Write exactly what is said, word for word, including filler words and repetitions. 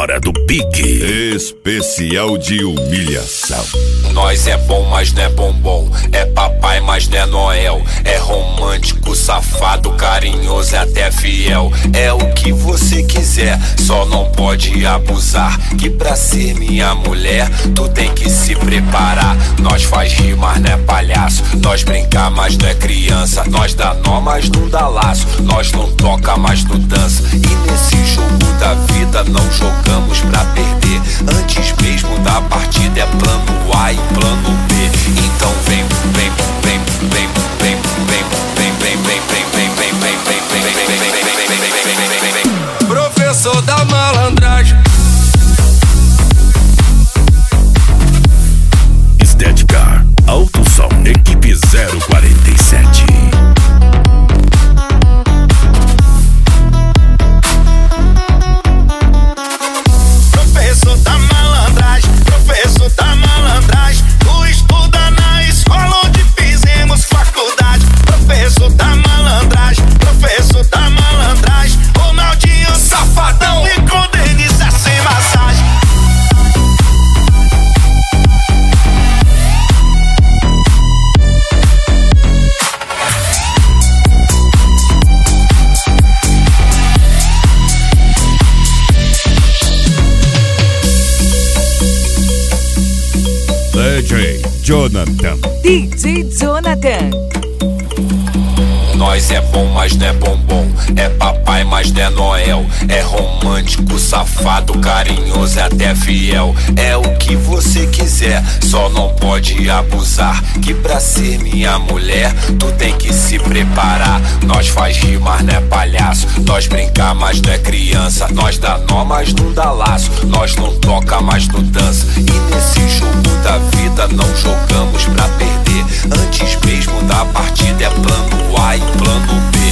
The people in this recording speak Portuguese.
hora do pique. Especial de humilhação. Nós é bom, mas não é bombom. É papai, mas não é Noel. É romântico, safado, carinhoso e até fiel. É o que você quiser, só não pode abusar. Que pra ser minha mulher, tu tem que se preparar. Nós faz rir, mas não é palhaço. Nós brincar, mas não é criança. Nós dá nó, mas não dá laço. Nós não toca, mas não dança. E nesse jogo da vida não jogamos pra perder. Antes mesmo da partida é plano A e plano B. Então vem, vem, vem, vem, vem, vem, vem, vem, vem, vem, vem, vem, vem, vem, vem, vem, vem, vem. Professor da malandragem. Estética, alto som, equipe zero quarenta e sete. Professor da malandragem, professor da malandragem. Tu estuda na escola onde fizemos faculdade. Professor da malandragem, professor da malandragem. Ronaldinho safadão e com Denise sem massagem. D J Jonathan. D J Jonathan. Nós é bom, mas não é bombom. É papai, mas não é Noel. É romântico, safado, carinhoso e até fiel. É o que você quiser, só não pode abusar. Que pra ser minha mulher, tu tem que se preparar. Nós faz rir, mas não é palhaço. Nós brincar, mas não é criança. Nós dá nó, mas não dá laço. Nós não toca, mas não dança. E nesse jogo da vida não jogamos pra perder. Antes mesmo da partida é plano A e plano B.